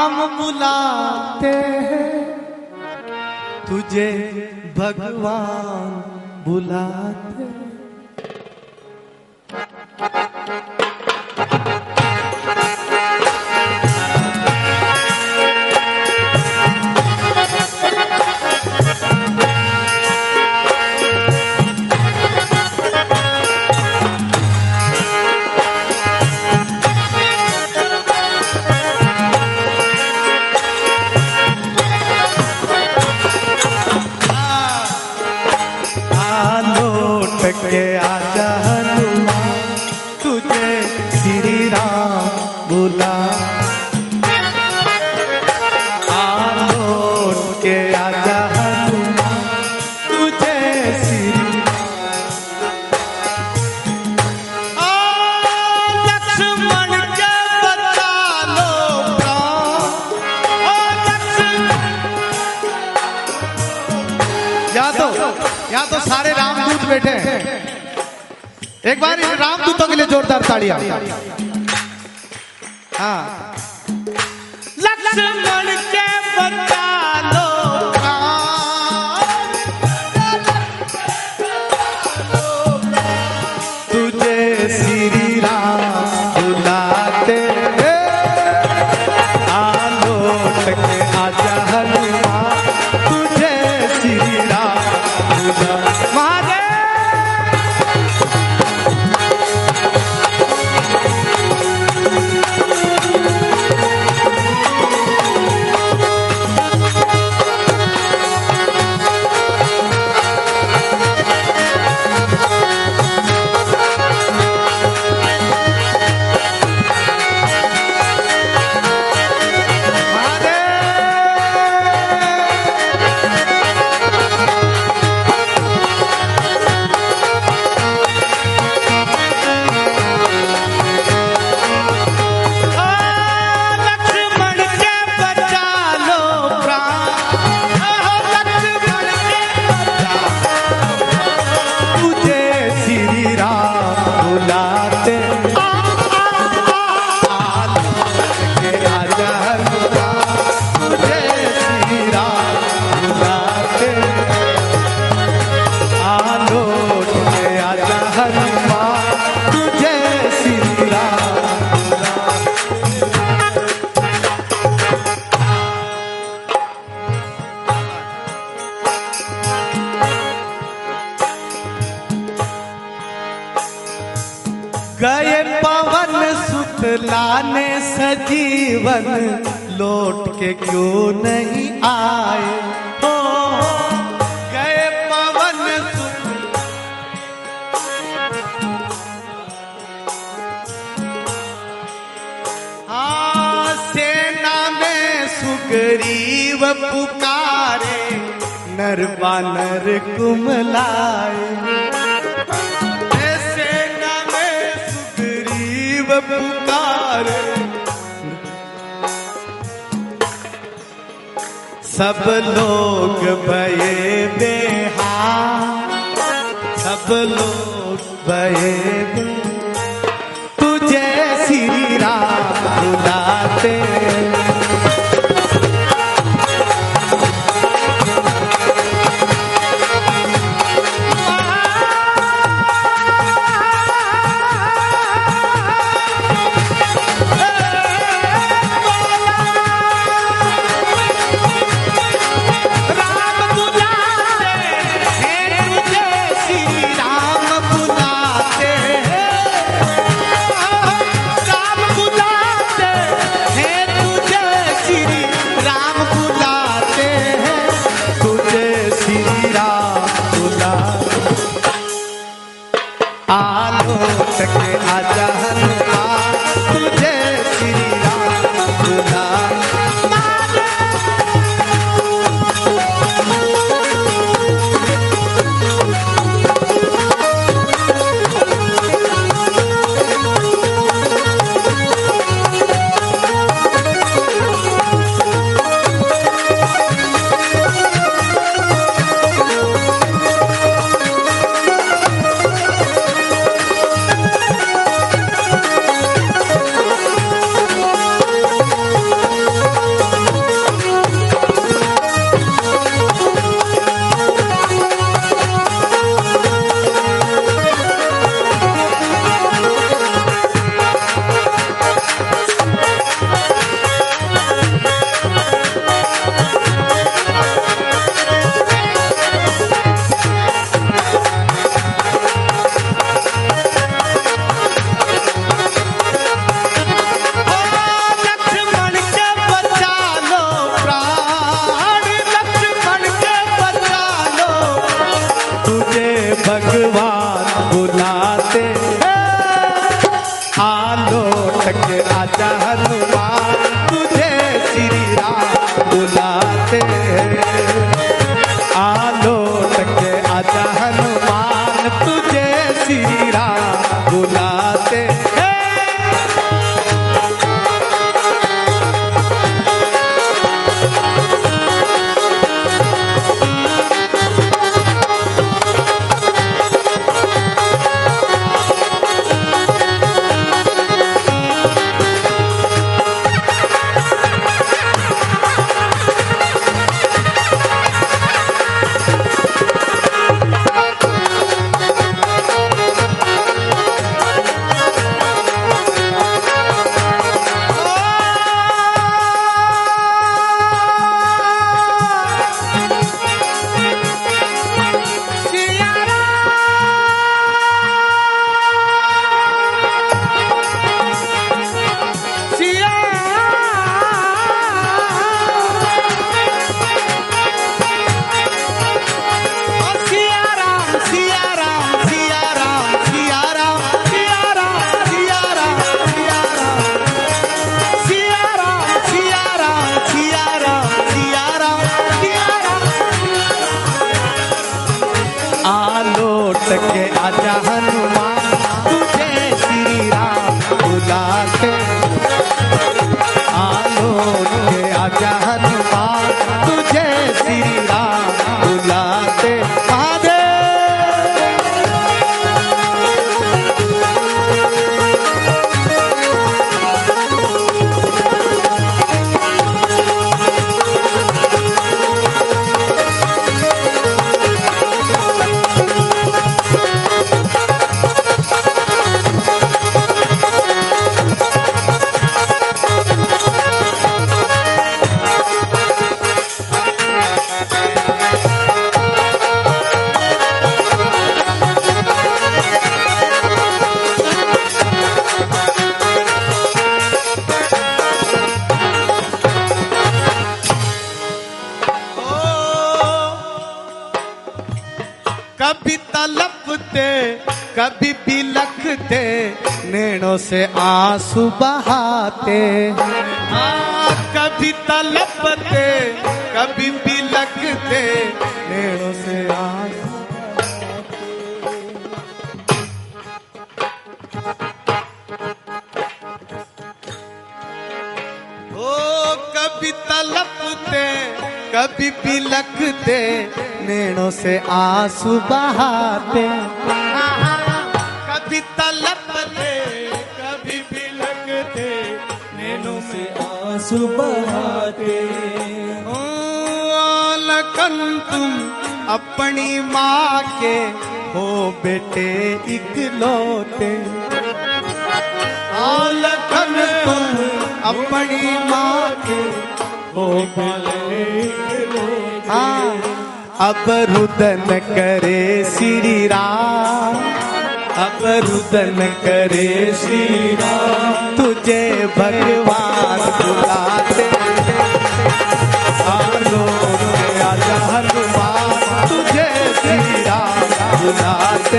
राम बुलाते हैं, तुझे भगवान बुलाते हैं। के आजा हनुमान, तुझे श्री राम बुला। लौट के आजा हनुमान, तुझे श्री लक्ष्मण के बचा लो प्राण। या तो सारे रामदूत बैठे हैं, एक बार इन रामदूतों के लिए जोरदार तालियां। हाँ, लक्ष्मण के बचा लो तुझे श्री राम बुलाते हैं। लौट के आजा हनुमान, तुझे श्री राम बुलाते। गए पवन सुत लाने सजीवन, लौट के क्यों नहीं आए हो। गए पवन सुत सेना में सुग्रीव पुकारे, नर बानर कुमलाए। पुकार सब लोग भये बेहाल, सब लोग भये तुझे श्री राम बुलाते। लौट के आजा हनुमान, तुझे श्री राम बुलाते। बुलाते के आजा हनुमान तुझे श्री राम बुलाते आलोट के आजा हनुमान तुझे श्री राम बुलाते कभी तलपते कभी बिलखते नैनों से आंसू बहाते कभी तलपते कभी बिलखते नैनों से आंसू कभी तलपते कभी बिलखते नैनों से आंसू बहाते कभी तलपते कभी बिलखते नैनों से आंसू बहाते लखन तुम अपनी माँ के हो बेटे इकलौते लखन तुम अपनी माँ के हो अब रुदन करे श्री राम अब रुदन करे श्री राम तुझे भगवान बुलाते आजा हनुमान तुझे श्री राम बुलाते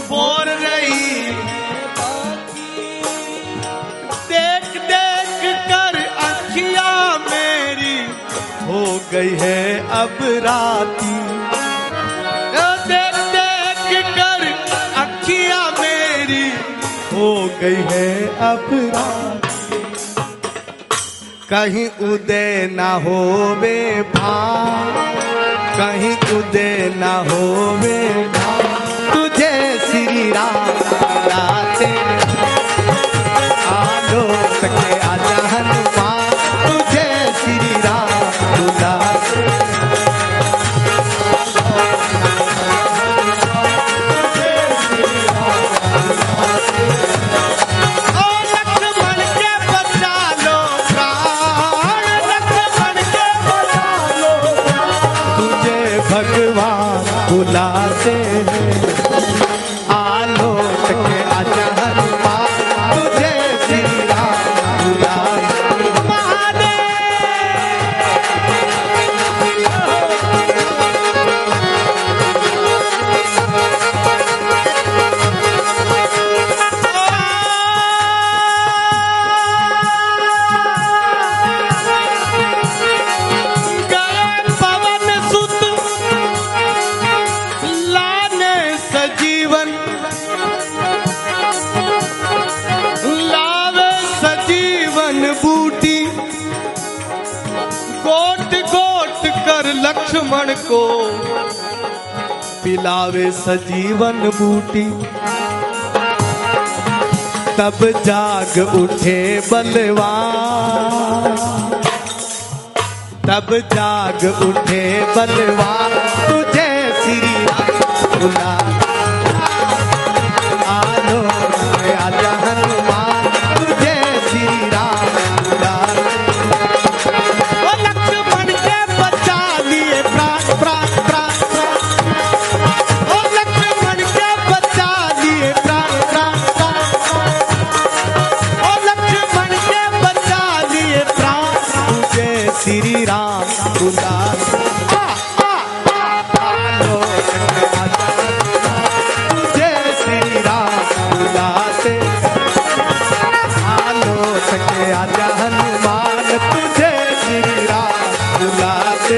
बोल रही देख देख कर अखियां मेरी हो गई है अब राती। देख देख कर अखियां मेरी हो गई है अब राती। कहीं उदय ना होवे भान, कहीं उदय ना होवे भान, तुझे श्री राम बुलाते आलोक के आजा हनुमान, तुझे श्री राम बुलाते। भगवान बुलाते हैं आलोक के आजा हनुमान, तुझे श्री राम बुलाते। बूटी गोट गोट कर लक्ष्मण को पिलावे सजीवन बूटी। तब जाग उठे बलवान, तब जाग उठे बलवान, तुझे श्री राम बुला आलो आजा हनुमान, तुझे श्री राम बुला। ओ लक्ष्मण के बचा लिए प्राण प्राण प्राण प्राण, ओ लक्ष्मण के बचा लिए प्राण प्राण प्राण, ओ लक्ष्मण के बचा लिए प्राण, तुझे श्री राम बुला। आजा हनुमान, तुझे श्री राम बुलाते।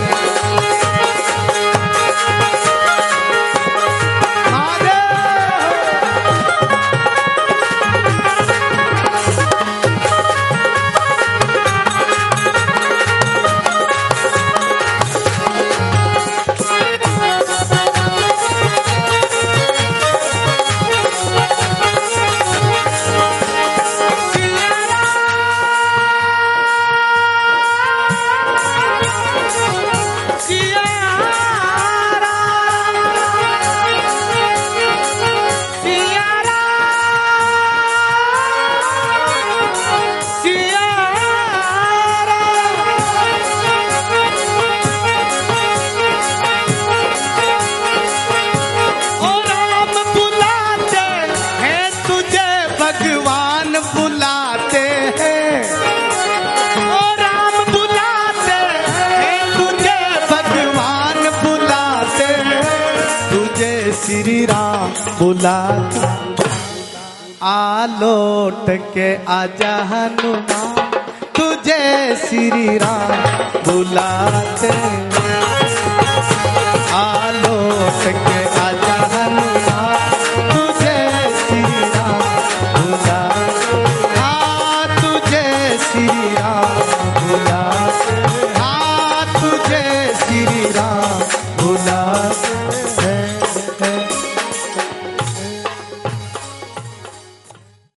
भगवान बुलाते हैं, ओ राम बुलाते हैं, तुझे भगवान बुलाते हैं, तुझे श्री राम बुलाते। आलोट के आजा हनुमान, तुझे श्री राम बुलाते। आलोट के